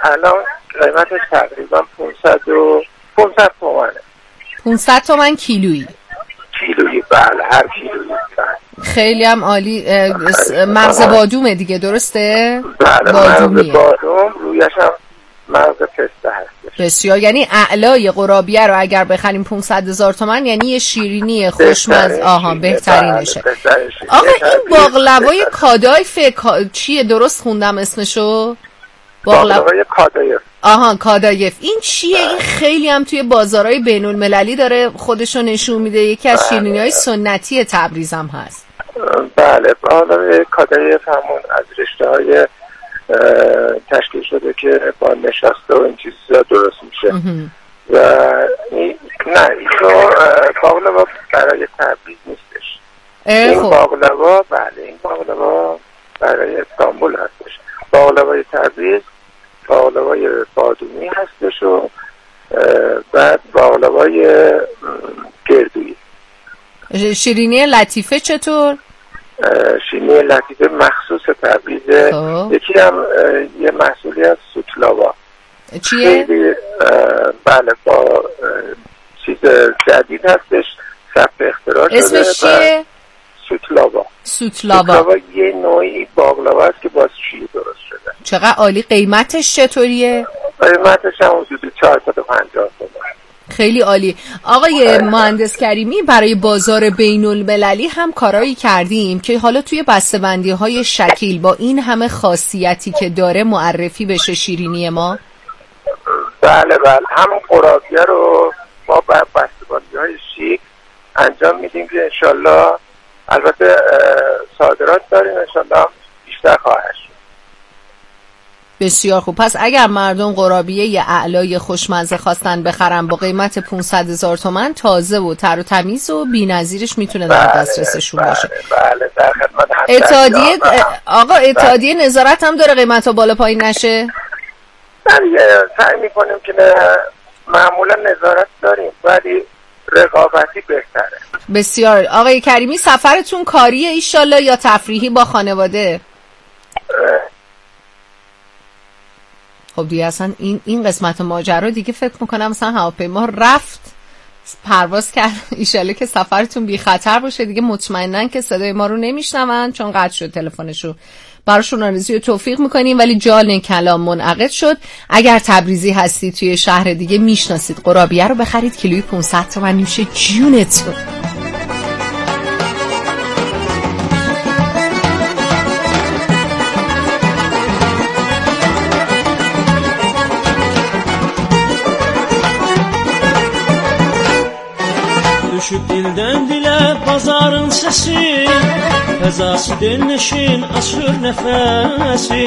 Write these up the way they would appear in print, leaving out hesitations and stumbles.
الان قیمتش تقریبا 500 تومنه. 500 تومن کیلویی؟ بله، هر کیلویی. خیلی هم عالی. مغز بادومه دیگه، درسته؟ بله، مغز بادوم، رویش هم مغز پسته هستش. بسیار. یعنی اعلای قرابیه رو اگر بخریم 500,000 تومان یعنی یه شیرینی خوشمزه. بهترینشه. آقا این باقلوای کادایف چیه؟ درست خوندم اسمشو؟ باقلوای کادایف. کادایف. این چیه؟ این خیلی هم توی بازارهای بین المللی داره خودشو نشون میده. یکی از شیرینی‌های سنتی تبریز هم هست. بله، باقلوای کادایف همون از رشته‌های تشکیل شده که با نشاسته و این چیزا درست میشه. و این باقلوا برای تبریز نیستش. این باقلوا برای استانبول هستش. باقلوای تبریز باقلوای بادومی هستش و بعد باقلوای گردویی. شیرینی لطیفه چطور؟ شیرینی لطیفه مخصوص تبریزه. یکی هم یه محصولی از سوتلاوا. چیه؟ بله، با چیز جدید هستش، ثبت اختراع شده. اسمش چیه؟ سوتلاوا یه نوعی باقلوا است که با شیر درست شده. چقدر عالی. قیمتش چطوریه؟ قیمتش هم حدود 450 تومان. خیلی عالی. آقای مهندس کریمی، برای بازار بین المللی هم کارایی کردیم که حالا توی بسته‌بندی‌های شکیل با این همه خاصیتی که داره معرفی بشه شیرینی ما. بله، همون قرابیه رو ما بر بسته‌بندی‌های شیک انجام میدیم که انشالله، البته صادرات داریم، انشالله بیشتر خواهد شد. بسیار خوب. پس اگر مردم قرابیه اعلای خوشمزه خواستن بخرن با قیمت 500,000 تومان، تازه و تر و تمیز و بی‌نظیرش میتونه در دسترسشون باشه. بله، در خدمت اتحادیه نظارت هم داره قیمت‌ها بالا پایین نشه؟ سعی میکنیم که معمولا نظارت داریم ولی رقابتی بهتره. بسیار. آقای کریمی، سفرتون کاریه ایشالله یا تفریحی با خانواده؟ خب دیگه اصلا این قسمت ماجرا دیگه فکر میکنم مثلا هواپیما رفت پرواز کرد. ایشالله که سفرتون بی خطر باشه. دیگه مطمئنن که صدای ما رو نمیشنون چون قطع شد تلفنشون. براشون آرزوی و توفیق میکنیم. ولی جال کلام منعقد شد. اگر تبریزی هستی توی شهر دیگه میشناسید قرابیه رو بخرید، کیلویی 500 تومن میشه جونتون. Düşüb dildən dilə bazarın səsi, Fəzası dinləşin açır nəfəsi.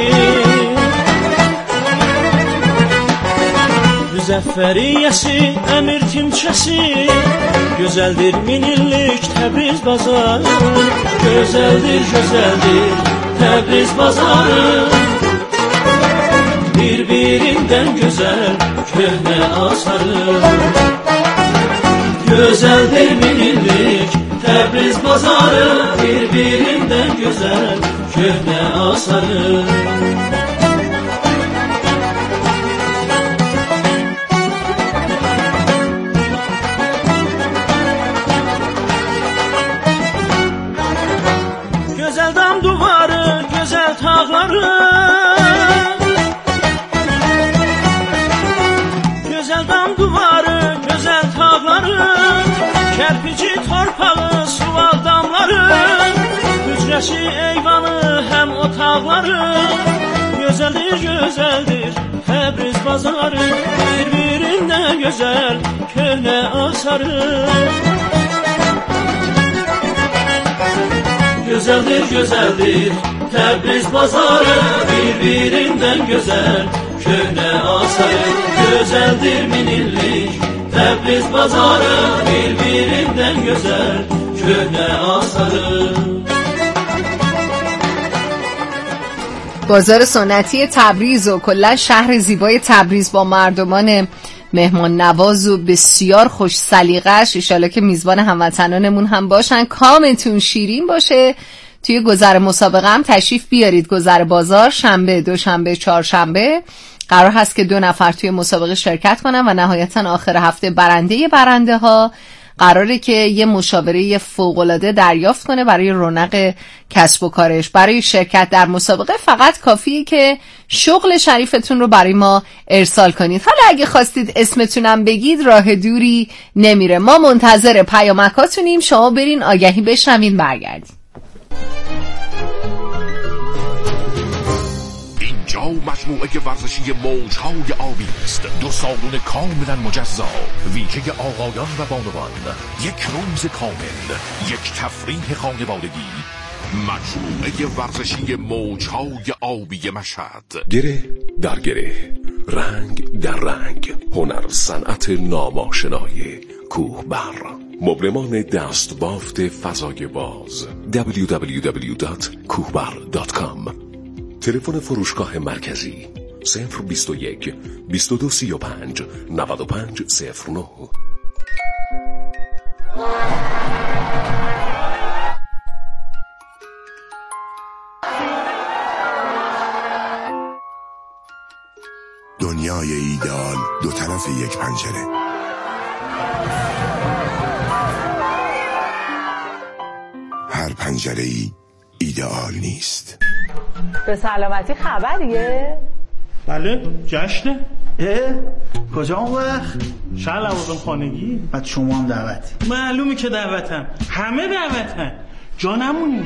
Müzəffəriyyəsi, əmir timçəsi, Gözəldir min illik Təbriz bazarı, Gözəldir Təbriz bazarı. Bir-birindən gözəl köhnə asarı, Gözəldir min illik Təbriz bazarı, Bir-birindən gözəl köhnə asarı. Gözəl dam duvarı, gözəl tağları, Gözəl dam duvarı, gözəl tağları, Kərpici torpağı, suval damları, Hücrəsi, eyvanı, həm otaqları, Gözəldir Təbriz bazarı, Bir-birindən gözəl köhnə asarı. Gözəldir Təbriz bazarı, Bir-birindən gözəl köhnə asarı. Gözəldir min illik Təbriz bazarı, Bir-birindən gözəl köhnə asarı. بازار سنتی تبریز و کلا شهر زیبای تبریز با مردمان مهمان نواز و بسیار خوش سلیقه‌اش، ان شاءالله که میزبان هموطنانمون هم باشن. کامتون شیرین باشه توی گذر مسابقه هم تشریف بیارید. گذر بازار شنبه، دوشنبه، چهارشنبه قرار هست که 2 نفر توی مسابقه شرکت کنن و نهایتا آخر هفته برنده ها قراره که یه مشاوره فوق‌العاده دریافت کنه برای رونق کسب و کارش. برای شرکت در مسابقه فقط کافیه که شغل شریفتون رو برای ما ارسال کنید. حالا اگه خواستید اسمتونم بگید راه دوری نمیره. ما منتظر پیامکاتونیم. شما برین آگهی بشنوین برگردین. اینجا مجموعه ورزشی موج‌های آبی است. 2 سالن کاملا مجزا، ویژه آقایان و بانوان، 1 روز کامل، 1 تفریح خانوادگی. مجموعه ورزشی موج‌های آبی مشهد. گره در گره، رنگ در رنگ، هنر صنعت ناماشنای کوهبر. مبلمان دست بافت فضای باز www.kuhbar.com. تلفن فروشگاه مرکزی 021 2235 9509. دنیای ایدئال 2 طرف یک پنجره. هر پنجره‌ای ایدئال نیست. به سلامتی خبریه؟ بله جشنه. کجا اون وقت؟ شهر لوازم خانگی. بعد شما هم دعوتی؟ معلومه که دعوتم، همه دعوتن، جا نمونی.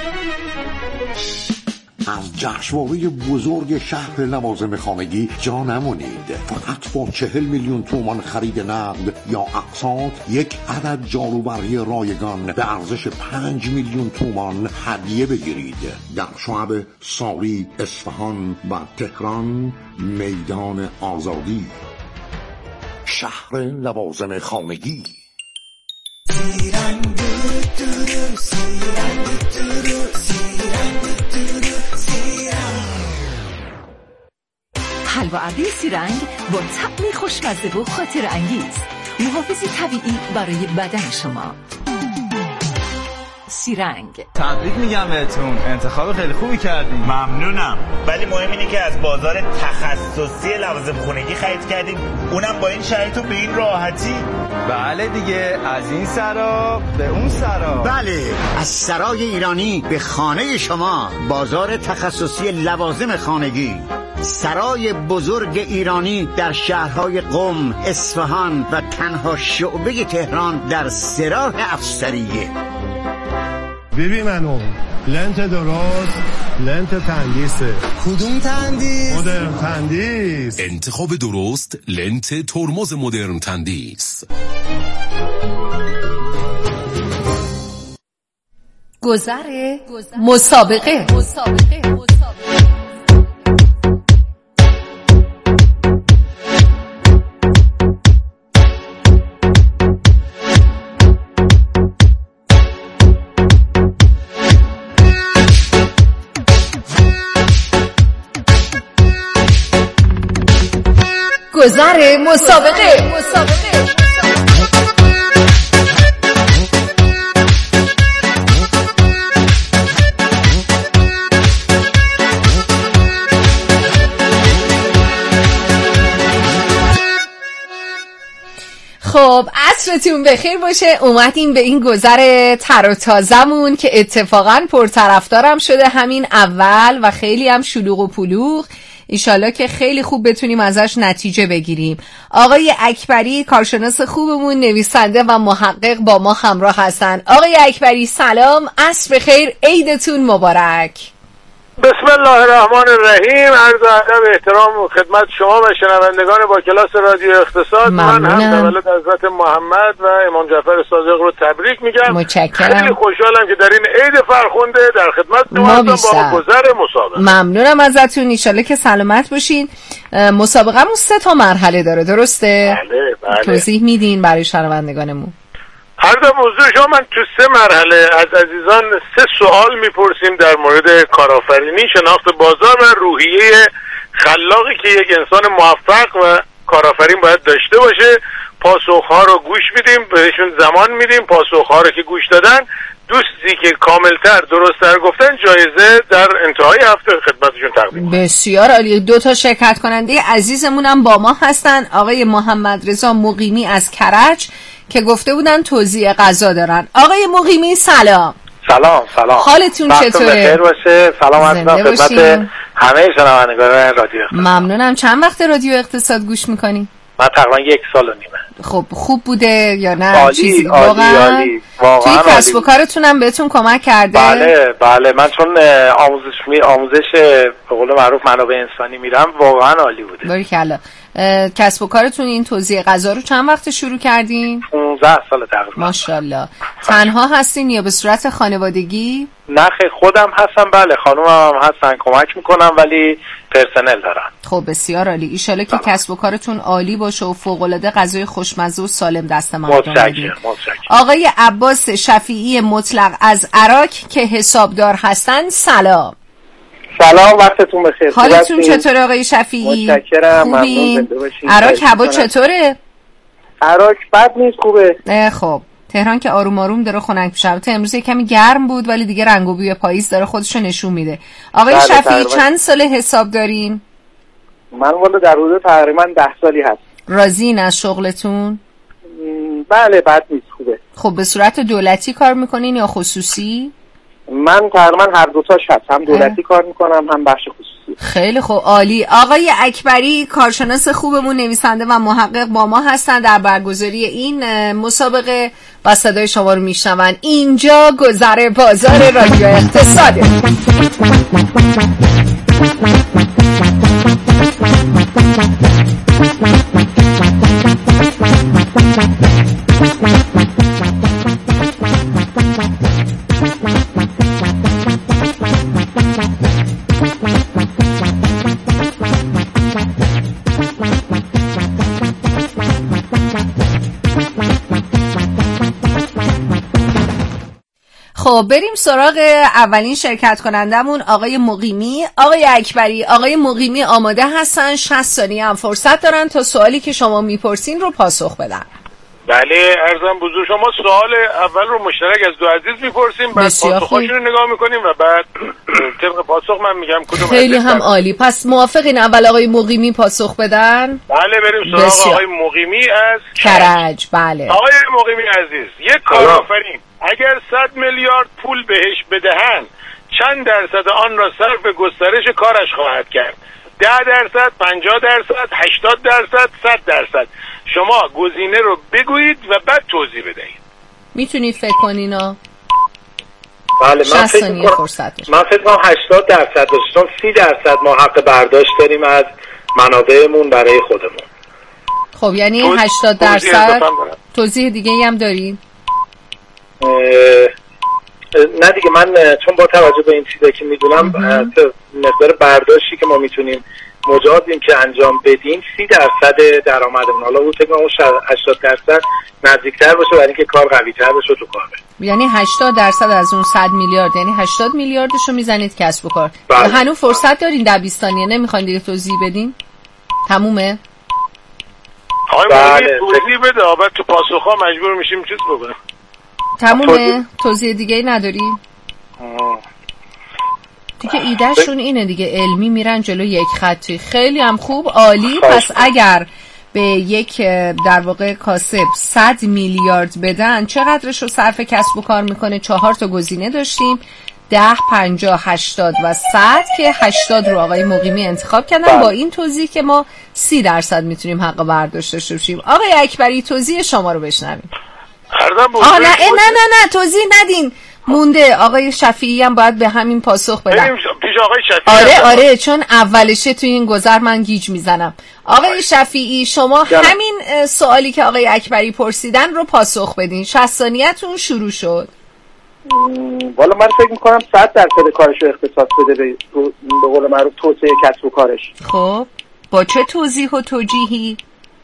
از جشنواره بزرگ شهر لوازم خانگی جا نمونید. فقط با 40 میلیون تومان خرید نقد یا اقساط 1 عدد جاروبرقی رایگان به ارزش 5 میلیون تومان هدیه بگیرید. در شعب ساری، اصفهان و تهران، میدان آزادی. شهر لوازم خانگی. حلوا ابری سیرنگ با طعمی خوشمزه و خاطر انگیز، محافظی طبیعی برای بدن شما. سیرنگ. تبریک میگم بهتون، انتخاب خیلی خوبی کردین. ممنونم، ولی مهم اینه که از بازار تخصصی لوازم خونگی خرید کردیم، اونم با این شرایط و به این راحتی. بله دیگه، از این سرا به اون سرا. بله، از سرای ایرانی به خانه شما. بازار تخصصی لوازم خانگی، سرای بزرگ ایرانی در شهرهای قم، اصفهان و تنها شعبه تهران در سراح افسریه. ببین منو لنت درست، لنت تندیسه. کدوم تندیس؟ مدرن تندیس. انتخاب درست، لنت ترمز مدرن تندیس. گذر مسابقه. گذر مسابقه. خب عصرتون بخیر باشه. اومدیم به این گذر تر و تازمون که اتفاقا پرطرفدارم شده همین اول و خیلی هم شلوغ و پلوغ. ایشالله که خیلی خوب بتونیم ازش نتیجه بگیریم. آقای اکبری کارشناس خوبمون، نویسنده و محقق با ما همراه هستن. آقای اکبری سلام، عصر بخیر، عیدتون مبارک. بسم الله الرحمن الرحیم. عرض ادب احترام و خدمت شما و شنوندگان با کلاس رادیو اقتصاد. من هم تولد حضرت محمد و امام جعفر صادق رو تبریک میگم. متشکرم. خیلی خوشحالم که در این عید فرخنده در خدمت شما هستم با گذر مسابقه. ممنونم ازتون، ان شاءالله که سلامت باشین. مسابقه‌مون 3 تا مرحله داره، درسته؟ بله. توضیح میدین برای شنوندگانمون؟ عرض موضوع شما، من تو 3 مرحله از عزیزان 3 سوال میپرسیم در مورد کارآفرینی، شناخت بازار و روحیه خلاقی که یک انسان موفق و کارآفرین باید داشته باشه. پاسخها رو گوش میدیم، بهشون زمان میدیم. پاسخها رو که گوش دادن دوستی که کاملتر درست‌تر گفتن جایزه در انتهای هفته خدمتشون تقدیم. بسیار عالی. 2 شرکت کننده عزیزمون هم با ما هستن، آقای محمد رضا مقیمی از کرج که گفته بودن توزیع غذا دارن. آقای مقیمی سلام. سلام. حالتون چطوره؟ بخیر باشه. سلام عرض خدمت همه شنوندگان رادیو اقتصاد. ممنونم. چند وقت رادیو اقتصاد گوش میکنی؟ من تقریبا 1 سال و نیمه. خب خوب بوده یا نه؟ عالی. عالی. توی کسب و کارتونم بهتون کمک کرده؟ بله من چون آموزش به قول معروف منابع انسانی میرم واقعا عالی بوده. باریکلا. کسب و کارتون این توزیع غذا رو چند وقت شروع کردین؟ 15 سال تقریبا. ماشاءالله. تنها هستین یا به صورت خانوادگی؟ نه خودم هستم. بله خانومم هستن کمک میکنم ولی پرسنل دارن. خب بسیار عالی. ایشالا که کسب و کارتون عالی باشه و فوق العاده غذای خوشمزه و سالم دست مردم بدید. آقای عباس شفیعی مطلق از عراق که حسابدار هستن سلام. سلام وقتتون بخیر. حالتون چطوره آقای شفیعی؟ متشکرم. خوبین؟ عراق هوا چطوره؟ عراق بد نیست خوبه. خب تهران که آروم آروم داره خنک میشه. البته امروز کمی گرم بود ولی دیگه رنگ و بوی پاییز داره خودشو نشون میده. آقای شفیعی چند سال حساب دارین؟ من والا در حدود تقریبا 10 سالی هست. راضین از شغلتون؟ بله بد نیست خوبه. خب به صورت دولتی کار میکنین یا خصوصی؟ من تقریبا هر دوتاش هست، هم دولتی کار میکنم هم بخش خصوصی. خیلی خوب عالی. آقای اکبری کارشناس خوبمون نویسنده و محقق با ما هستن در برگزاری این مسابقه و صدای شما رو میشنون. اینجا گذر بازار رادیو اقتصاده. خب بریم سراغ اولین شرکت کنندمون آقای مقیمی. آقای اکبری، آقای مقیمی آماده هستن، 60 ثانیه هم فرصت دارن تا سوالی که شما میپرسین رو پاسخ بدن. بله عرضم بزرگ شما سوال اول رو مشترک از 2 عزیز میپرسیم، بعد پاسخاشون رو نگاه میکنیم و بعد طبق پاسخ من میگم کدوم. خیلی هم عالی. پس موافقین اول آقای مقیمی پاسخ بدن؟ بله بریم سراغ آقای مقیمی از کرج. بله آقای مقیمی عزیز، یک کارآفرین اگر 100 میلیارد پول بهش بدهند چند درصد آن را صرف گسترش کارش خواهد کرد؟ 10%، 50%، 80%، 100%. شما گزینه رو بگویید و بعد توضیح بدهید. میتونید فکر کنین ها؟ بله من فکر کنم 80% باشه، چون 30% ما حق برداشت داریم از منابعمون برای خودمون. خب یعنی 80%. توضیح دیگه ای هم دارید؟ نه دیگه من چون با توجه به این چیزایی که میدونم مقدار برداشتی که ما میتونیم مجازیم که انجام بدیم 30% درآمدمون، حالا اون فکر کنم 80% نزدیکتر باشه برای اینکه کار قوی‌تر بشه تو کار. یعنی 80% از اون 100 میلیارد یعنی 80 میلیاردشو میزنید کسب و کار. هنوز فرصت دارین در 20 ثانیه، نمیخواین دیگه توضیح بدین؟ تمومه؟ آقای توضیح بده، بعد تو پاسخ‌ها مجبور میشیم چیز بگیم. تمومه؟ توضیح دیگه ناداری؟ دیگه ایدهشون اینه دیگه، علمی میرن جلو یک خطی. خیلی هم خوب، عالی. پس اگر به یک در واقع کاسب 100 میلیارد بدن چقدرش رو صرف کسب و کار میکنه؟ 4 تا گزینه داشتیم، 10، 50، 80 و 100 که 80 رو آقای مقیمی انتخاب کردن. با این توضیح که ما 30% میتونیم حق برداشت داشته باشیم. آقای اکبری توضیح شما رو بشنویم. نه توضیح ندین، مونده. آقای شفیعی هم باید به همین پاسخ بدن. پیش آقای شفیعی. آره چون اولشه توی این گذر من گیج میزنم. آقای شفیعی شما همین سوالی که آقای اکبری پرسیدن رو پاسخ بدین. 60 ثانیه‌تون شروع شد. والا من فکر میکنم 100% کارش رو اختصاص بده به قول معروف توسعه کسب و کارش. خب با چه توضیح و توجیهی؟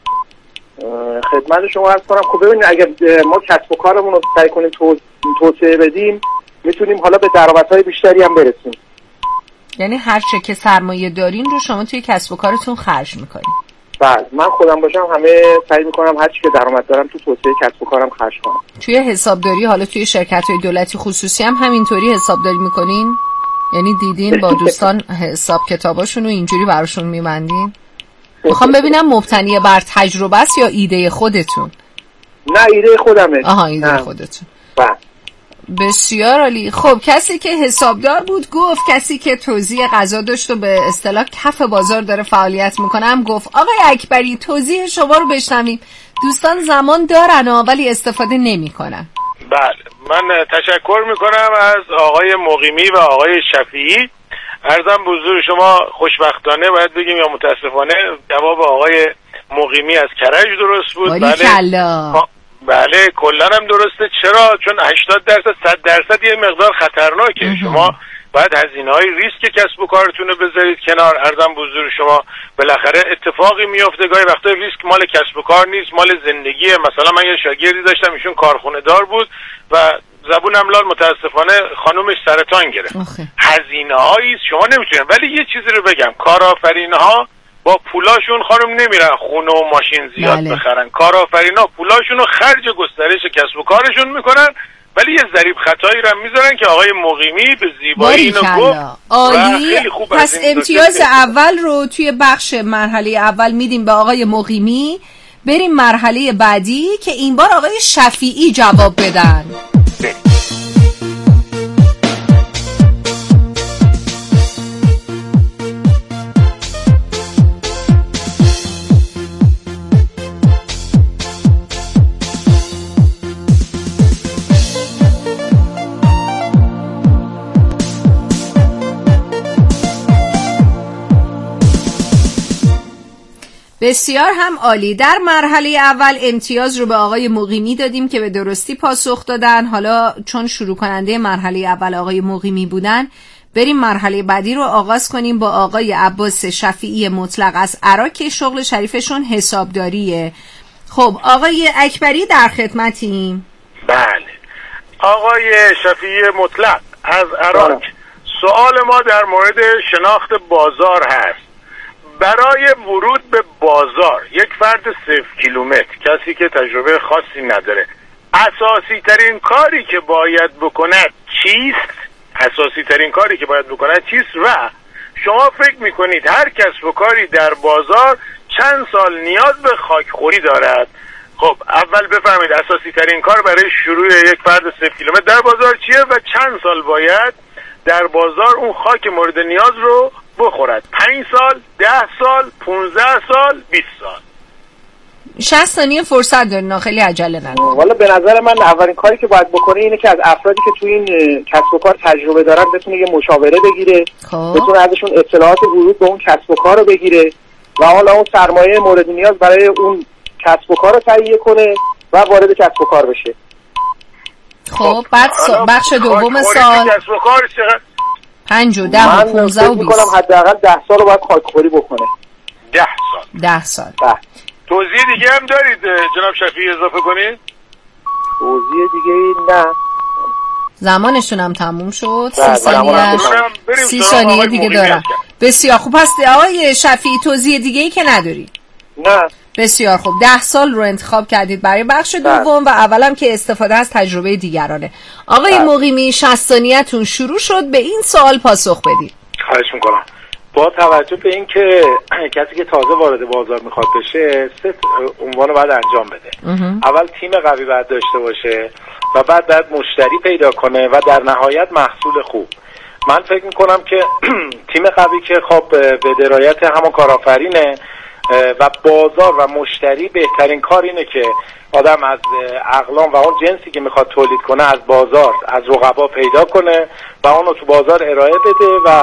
خدمت شما عرض کنم خب ببینید اگر ما کسب و کارمون رو سعی کنیم توسعه بدیم میتونیم حالا به درآمدهای بیشتری هم برسیم. یعنی هر چه که سرمایه دارین رو شما توی کسب و کارتون خرج میکنین. بله من خودم باشم همه سعی میکنم هر چی که درآمد دارم تو توسعه کسب و کارم خرج کنم. توی حسابداری حالا توی شرکت‌های دولتی خصوصی هم همینطوری حسابداری میکنین؟ یعنی دیدین با دوستان حساب کتاباشون رو اینجوری براشون میبندین؟ میخوام ببینم مبتنی بر تجربه است یا ایده خودتون؟ نه ایده خودمه. آها ایده خودتون. بسیار عالی. خب کسی که حسابدار بود گفت، کسی که توزیع غذا داشت و به اصطلاح کف بازار داره فعالیت میکنه هم گفت. آقای اکبری توضیح شما رو بشنویم. دوستان زمان دارن ولی استفاده نمیکنن. بله من تشکر میکنم از آقای مقیمی و آقای شفیعی. عرضم به حضور شما خوشبختانه باید بگیم یا متاسفانه جواب آقای مقیمی از کرج درست بود. بله کلا هم درسته. چرا؟ چون 80% 100% یه مقدار خطرناکه. شما باید هزینه‌های ریسک کسب و کارتون رو بذارید کنار. عرضم به حضور شما بالاخره اتفاقی میفته گاهی وقتا ریسک مال کسب و کار نیست، مال زندگیه. مثلا من یه شاگردی داشتم ایشون کارخونه دار بود و زبونم لال متاسفانه خانومش سرطان گرفت. هزینه‌هایی شما نمیتونید. ولی یه چیزی رو بگم، کارآفرین‌ها با پولاشون خانم نمیرن خونه و ماشین زیاد بخرن. کارآفرینا پولاشون رو خرج گسترش کسب و کارشون میکنن، ولی یه ضریب خطایی رو میذارن که آقای مقیمی به زیبایی اینو گفت. خیلی خوب. پس امتیاز اول رو توی بخش مرحله اول میدیم به آقای مقیمی. بریم مرحله بعدی که این بار آقای شفیعی جواب بدن. بسیار هم عالی. در مرحله اول امتیاز رو به آقای مقیمی دادیم که به درستی پاسخ دادن. حالا چون شروع کننده مرحله اول آقای مقیمی بودن، بریم مرحله بعدی رو آغاز کنیم با آقای عباس شفیعی مطلق از عراق که شغل شریفشون حسابداریه. خب آقای اکبری در خدمتیم. بله آقای شفیعی مطلق از عراق، سوال ما در مورد شناخت بازار هست. برای ورود به بازار یک فرد 0 کیلومتر، کسی که تجربه خاصی نداره، اساسی ترین کاری که باید بکند چیست؟ اساسی ترین کاری که باید بکند چیست؟ و شما فکر میکنید هر کسب و کاری در بازار چند سال نیاز به خاکخوری دارد؟ خب اول بفهمید اساسی ترین کار برای شروع یک فرد 0 کیلومتر در بازار چیه و چند سال باید در بازار اون خاک مورد نیاز رو بخورد. 5 سال، 10 سال، 15 سال، 20 سال. 60 ثانیه فرصت دارین، خیلی عجله نکنید. والا به نظر من اولین کاری که باید بکنه اینه که از افرادی که تو این کسب و کار تجربه دارن بتونه یه مشاوره بگیره، بتونه ازشون اطلاعات ورود به اون کسب و کار رو بگیره و حالا اون سرمایه مورد نیاز برای اون کسب و کار رو تهیه کنه و وارد کسب و کار بشه. خب بعد بخش دوم سال کسب و کار چقدر؟ 5 و 10 و 15 و 20. من فکر می‌کنم حداقل 10 سال رو باید خاکخوری بکنه. 10 سال. 10 سال. توضیح دیگه هم دارید جناب شفیعی اضافه کنید؟ توضیح دیگه نه. زمانشون هم تموم شد. 30 ثانیه دیگه دارم. بسیار خوب. پس آقای شفیعی توضیح دیگه ای که نداری؟ نه. بسیار خوب. 10 سال رو انتخاب کردید برای بخش دوم و اولم که استفاده از تجربه دیگرانه. آقای مقیمی 60 ثانیه‌تون شروع شد، به این سوال پاسخ بدید. خواهش میکنم. با توجه به این که کسی که تازه وارد بازار میخواد بشه 3 عنوان باید انجام بده. اول تیم قوی باید داشته باشه و بعد مشتری پیدا کنه و در نهایت محصول خوب. من فکر میکنم که تیم قوی که خب به درایت همون کارآفرینه و بازار و مشتری، بهترین کار اینه که آدم از اقلام و اون جنسی که میخواد تولید کنه از بازار، از رقبا پیدا کنه و اونو تو بازار ارائه بده و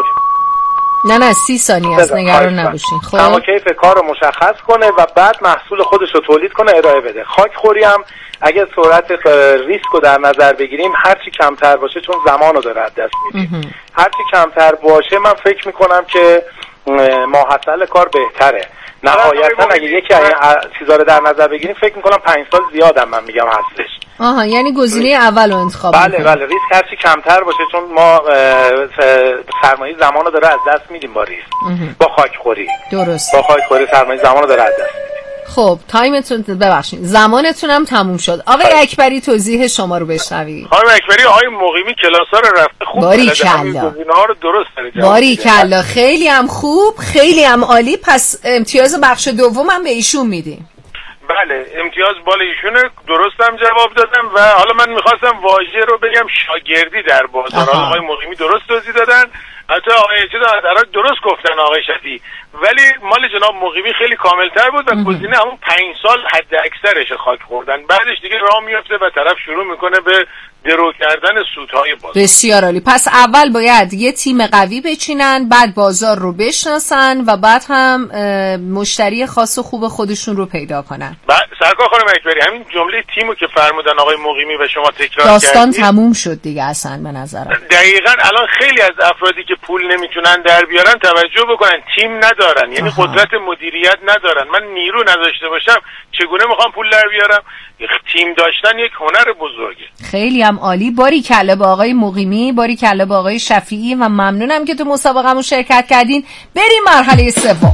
نه 30 ثانیه است، نگران نباشین. خب کم و کیف کار رو مشخص کنه و بعد محصول خودش رو تولید کنه، ارائه بده. خاکخوری هم اگه سرعت ریسک رو در نظر بگیریم هرچی کمتر باشه، چون زمان رو داره از دست میدیم، هرچی کمتر باشه من فکر میکنم که ماحصل کار بهتره. نهایتا اگه یکی چیزا رو در نظر بگیریم فکر میکنم 5 سال زیادم من میگم هستش. آها، یعنی گزینه اول رو انتخاب بله بله، ریسک هرچی کمتر باشه، چون ما سرمایه زمان رو داره از دست میدیم با ریسک، با خاکخوری. درست، با خاکخوری سرمایه زمان رو داره از دست میدیم. خب تایمتون، ببخشید زمانتون هم تموم شد. آقای اکبری توضیح شما رو بشنوید. خانم اکبری، آقای مقیمی کلاسا رو رفته خوب، گزینه‌ها رو درست داره. باریکلا، خیلی هم خوب، خیلی هم عالی. پس امتیاز بخش دوم هم به ایشون میدیم. بله، امتیاز بال ایشونه، درستم جواب دادم. و حالا من میخواستم واژه رو بگم شاگردی در بازار. آقای مقیمی درست توضیح دادن، حتی آقای درست گفتن آقای شفیعی، ولی مال جناب مقیمی خیلی کاملتر بود و گزینه همون 5 سال حد اکثرش خاک خوردن، بعدش دیگه راه میفته و طرف شروع میکنه به درو کردن سودهای بازار. بسیار عالی. پس اول باید یه تیم قوی بچینن، بعد بازار رو بشناسن و بعد هم مشتری خاص و خوب خودشون رو پیدا کنن. سرکار خانم اکبری، همین جمله تیمو که فرمودن آقای مقیمی و شما تکرار داستان تموم شد دیگه اصلا به نظرم. دقیقاً الان خیلی از افرادی که پول نمیتونن در بیارن توجه بکنن، تیم ندارن، یعنی قدرت مدیریت ندارن. من نیرو نداشته باشم چگونه میخوام پول در بیارم؟ تیم داشتن یک هنر بزرگه. خیلی هم عالی. باریکلا به آقای مقیمی، باریکلا به آقای شفیعی و ممنونم که تو مسابقه‌مون شرکت کردین. بریم مرحله سوم.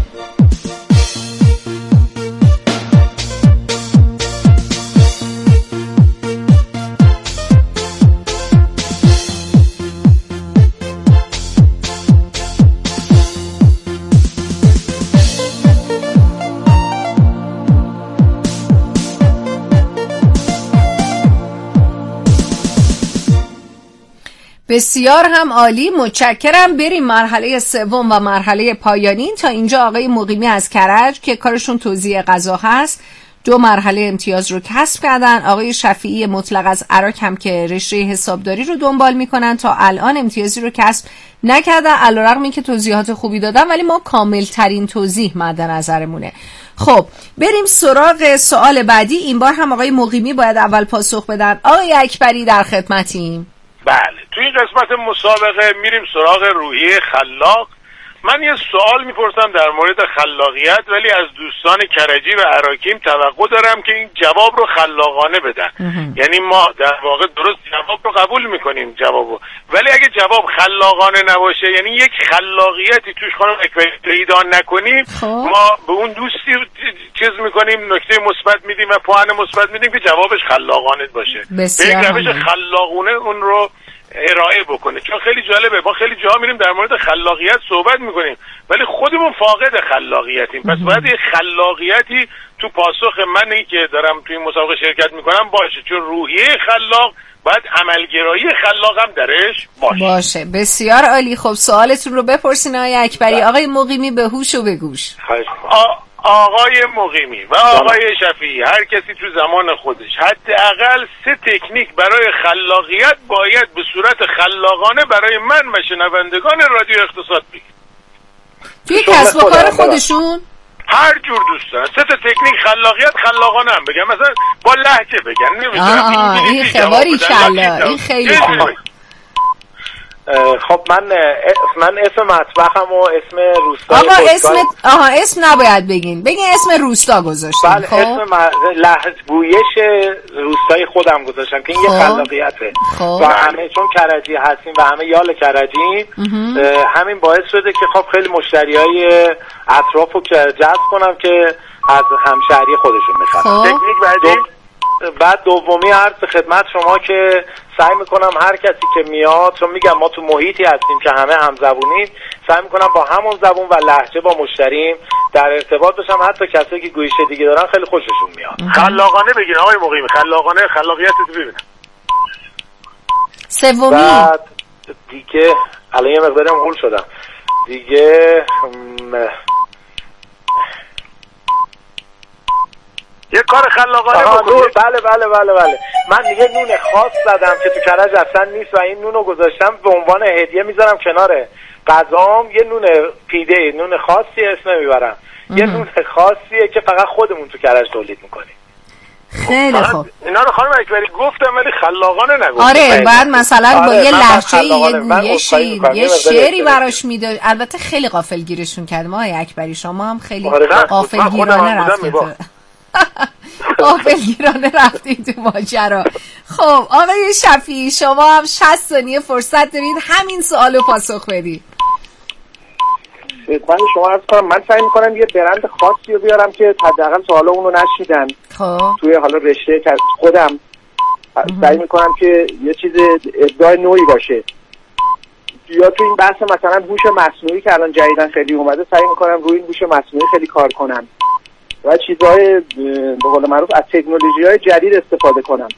بسیار هم عالی، متشکرم. بریم مرحله سوم و مرحله پایانی. تا اینجا آقای مقیمی از کرج که کارشون توزیع غذا هست 2 مرحله امتیاز رو کسب کردن. آقای شفیعی مطلق از عراق هم که رشته حسابداری رو دنبال میکنن تا الان امتیازی رو کسب نکردن، علیرغم اینکه توضیحات خوبی دادن، ولی ما کامل ترین توضیح مد نظرمونه. خب بریم سراغ سوال بعدی. این بار هم آقای مقیمی باید اول پاسخ بدن. آقای اکبری در خدمتیم. بله، توی این قسمت مسابقه میریم سراغ روحیه خلاق. من یه سوال میپرسم در مورد خلاقیت، ولی از دوستان کرجی و عراکیم توقع دارم که این جواب رو خلاقانه بدن. یعنی ما در واقع درست جواب رو قبول میکنیم جوابو، ولی اگه جواب خلاقانه نباشه، یعنی یک خلاقیتی توش خانم پیدا نکنیم، ما به اون دوستی چیز میکنیم، نکته مثبت میدیم و پوان مثبت میدیم که جوابش خلاقانه باشه. به یک روش خلاقونه اون رو ارائه بکنه. چون خیلی جالبه، ما خیلی جا میریم در مورد خلاقیت صحبت میکنیم ولی خودمون فاقد خلاقیتیم. پس باید یه خلاقیتی تو پاسخ منی که دارم توی مسابقه شرکت میکنم باشه، چون روحیه خلاق باید عملگرایی خلاق هم درش باشه. بسیار عالی. خب سوالتون رو بپرسین آقای اکبری. آقای مقیمی به هوش و به گوش. آقای مقیمی و آقای شفیعی، هر کسی تو زمان خودش حداقل 3 تکنیک برای خلاقیت باید به صورت خلاقانه برای من و شنوندگان رادیو اقتصاد بگید. توی کسب و کار خودشون هر جور دوست دارن 3 تکنیک خلاقیت خلاقانه هم بگم، مثلا با لهجه بگن، نمیدونم این خبری کلا، این خیلی خوب. خب من اسم مطبخم و اسم روستا. اسم نباید بگین اسم روستا گذاشتم. بله، اسم لهجه‌گویش روستای خودم گذاشتم که این یه خلاقیته و همه چون کرجی هستیم و همه یال کرجیم، همین باعث شده که خب خیلی مشتریای اطرافو جذب کنم که از همشهری خودشون میخرن. تکنیک بعدی بعد دومی عرض خدمت شما که سعی میکنم هر کسی که میاد، چون میگم ما تو محیطی هستیم که همه همزبونیم، سعی میکنم با همون زبون و لهجه با مشتریم در ارتباط باشم، حتی کسایی که گویش دیگه دارن خیلی خوششون میاد. خلاقانه بگین آقای مقیمی، خلاقانه خلاقیتت ببینم. سومی بعد دیگه الان یه مقدارم هول شدم دیگه. یه کار خلاقانه بکنید. بله من دیگه نون خاص زدم که تو کرج اصلا نیست و این نونو گذاشتم به عنوان هدیه میذارم کنار غذام. یه نون پیده، نون خاصی اسم نمیبرم، یه نون خاصیه که فقط خودمون تو کرج تولید میکنیم. خیلی خوب. اینا رو خانم اکبری گفتم ولی خلاقانه نگفتم. آره بعد مثلا با یه لهجه، یه گویشی، یه شعری براش میده. البته خیلی غافلگیرشون کردم آقای اکبری، شما هم خیلی غافلگیرانه رفتید. غافلگیرانه رفتید تو ماجرا. خب آقای شفیعی شما هم 60 ثانیه فرصت دارید همین سوالو پاسخ بدید. من شما عرض کنم من سعی میکنم یه برند خاصی رو بیارم که حداقل سوالا اونو نشیدن. توی حالا رشته که خودم سعی میکنم که یه چیز ابداع نوعی باشه، یا تو این بحث مثلا هوش مصنوعی که الان جدیدن خیلی اومده سعی میکنم روی این هوش مصنوعی خیلی کار کنم و چیزهای به قول معروف از تکنولوژی‌های جدید استفاده کنم.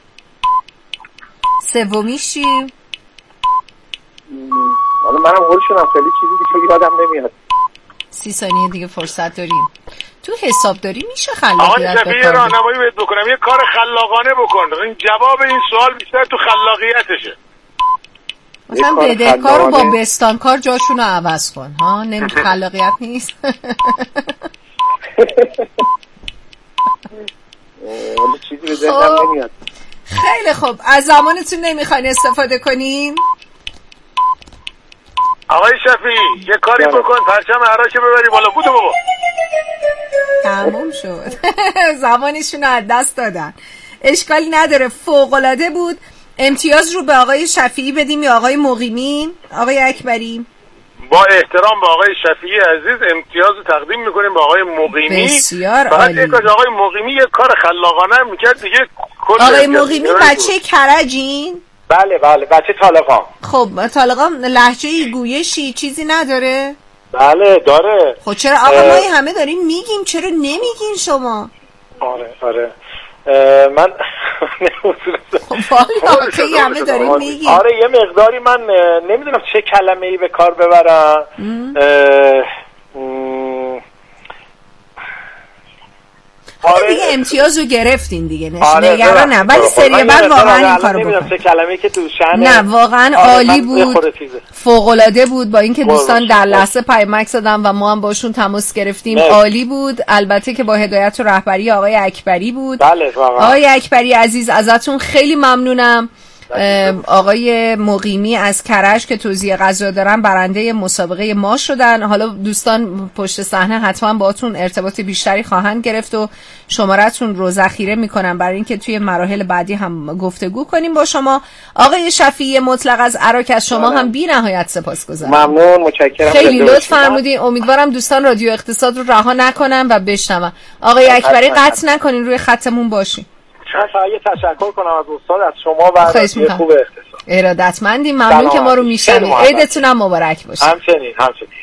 سومیش چی؟ حالا منم هول شدم خیلی چیزی دیگه یادم نمیاد. 30 ثانیه دیگه فرصت داریم. تو حسابداری میشه خلاقیت بکنم؟ آقای راهنمایی بهت بکنم یه کار خلاقانه بکن. این جواب این سوال بیشتر تو خلاقیتشه. مثلا بدهکار رو با بستانکار جاشون رو عوض کن. ها نمیشه خلاقیت نیست. چیزی به ذهنم نمیاد. خیلی خوب. از زمانتون نمیخواین استفاده کنین؟ آقای شفیعی یه کاری بکن پرچم عراق ببری بالا. بودو بابا تموم شد. زمانشون رو از دست دادن. اشکالی نداره. فوق‌العاده بود. امتیاز رو به آقای شفیعی بدیم یا آقای مقیمی؟ آقای اکبری با احترام به آقای شفیعی عزیز امتیاز رو تقدیم میکنیم به آقای مقیمی. بسیار عالی. فقط یک آقای مقیمی یک کار خلاقانه هم میکرد دیگه. آقای مقیمی بچه کرجین؟ بله بچه طالقان. خب طالقان لهجه گویشی چیزی نداره؟ بله داره. خب چرا آقا ما همه داریم میگیم چرا نمیگین شما؟ آره من خب همه داریم میگیم. آره یه مقداری من نمیدونم چه کلمه ای به کار ببرم. آره دیگه امتیاز رو گرفتین دیگه نگران نه ولی سری بعد واقعا این کارو بکنم. چه کلمه‌ای که تو شأن نه واقعا عالی بود فوق‌العاده بود با اینکه دوستان در لحظه پیامک زدن و ما هم باشون تماس گرفتیم. عالی بود. البته که با هدایت و رهبری آقای اکبری بود. بله واقعا آقای اکبری عزیز ازتون خیلی ممنونم. آقای مقیمی از کرج که توزیع غذا دارن برنده مسابقه ما شدن. حالا دوستان پشت صحنه حتما باهاتون ارتباط بیشتری خواهند گرفت و شماره‌تون رو ذخیره میکنم برای اینکه توی مراحل بعدی هم گفتگو کنیم با شما. آقای شفیعی مطلق از عراق از شما هم بی نهایت سپاسگزارم. ممنون متشکرم. خیلی لطف فرمودین. امیدوارم دوستان رادیو اقتصاد رو رها نکنن و بشنون. آقای اکبری قطع نکنین روی خطمون باشین. فقط یه تشکر کنم از استاد از شما و رادیو خوب اقتصاد. ارادتمندیم. ممنون که ما رو میشنوید. عیدتون هم مبارک باشه. همچنین.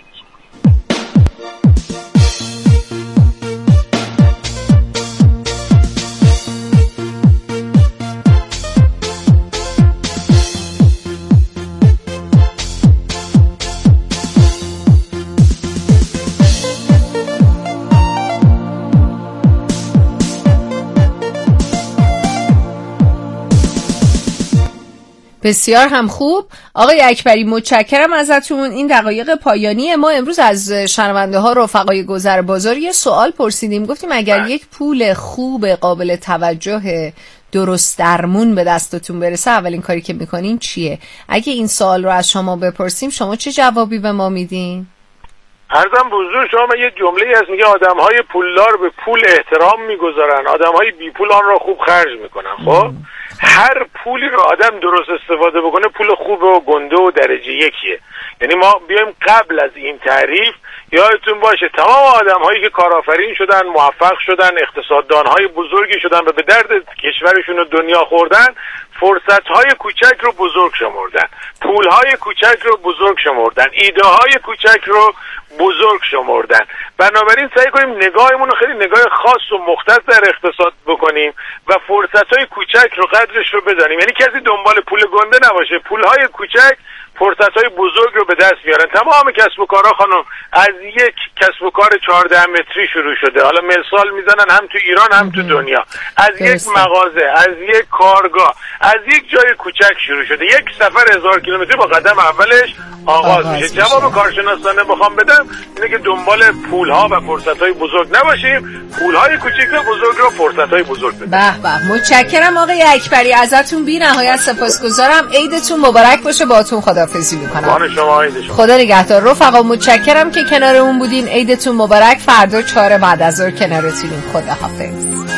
بسیار هم خوب. آقای اکبری متشکرم ازتون. این دقایق پایانی ما امروز از شنونده ها رفقای گذر بازار یه سوال پرسیدیم. گفتیم اگر یک پول خوب قابل توجه درست درمون به دستتون برسه اولین کاری که میکنین چیه؟ اگه این سوال رو از شما بپرسیم شما چه جوابی به ما میدین؟ عرضم بزرگ شما یه جمله‌ای هست میگه آدم‌های پولدار به پول احترام میگذارن، آدم‌های بی پول آن را خوب خرج میکنن. خب هر پولی رو آدم درست استفاده بکنه پول خوب و گنده و درجه یکیه. یعنی ما بیایم قبل از این تعریف یادتون باشه تمام آدم‌هایی که کارآفرین شدن، موفق شدن، اقتصاددان‌های بزرگی شدن و به درد کشورشون و دنیا خوردن، فرصت‌های کوچک رو بزرگ شمردن، پول‌های کوچک رو بزرگ شمردن، ایده‌های کوچک رو بزرگ شمردن. بنابراین سعی کنیم نگاهمون رو خیلی نگاه خاص و مختص در اقتصاد بکنیم و فرصت‌های کوچک رو قدرش رو بدانیم. یعنی کسی دنبال پول گنده نباشه، پول‌های کوچک فرصت‌های بزرگ رو به دست میارن. تمام کسب و کارها خانم از یک کسب و کار 14 متری شروع شده. حالا مثال میزنن هم تو ایران هم تو دنیا. از یک مغازه، از یک کارگاه، از یک جای کوچک شروع شده. یک سفر 1000 کیلومتری با قدم اولش آغاز میشه. جواب کارشناسانه بخوام بدم اینه که دنبال پول‌ها و فرصت‌های بزرگ نباشیم، پول‌های کوچیک و بزرگ رو فرصت‌های بزرگ بدیم. به به متشکرم آقای اکبری ازتون بی‌نهایت سپاسگزارم. عیدتون مبارک باشه. باهاتون خداحافظی می‌کنم. خدا نگهدار رفقا. متشکرم که کنارمون بودین. عیدتون مبارک. فردا 4 بعد از ظهر کنارتونیم. خداحافظ.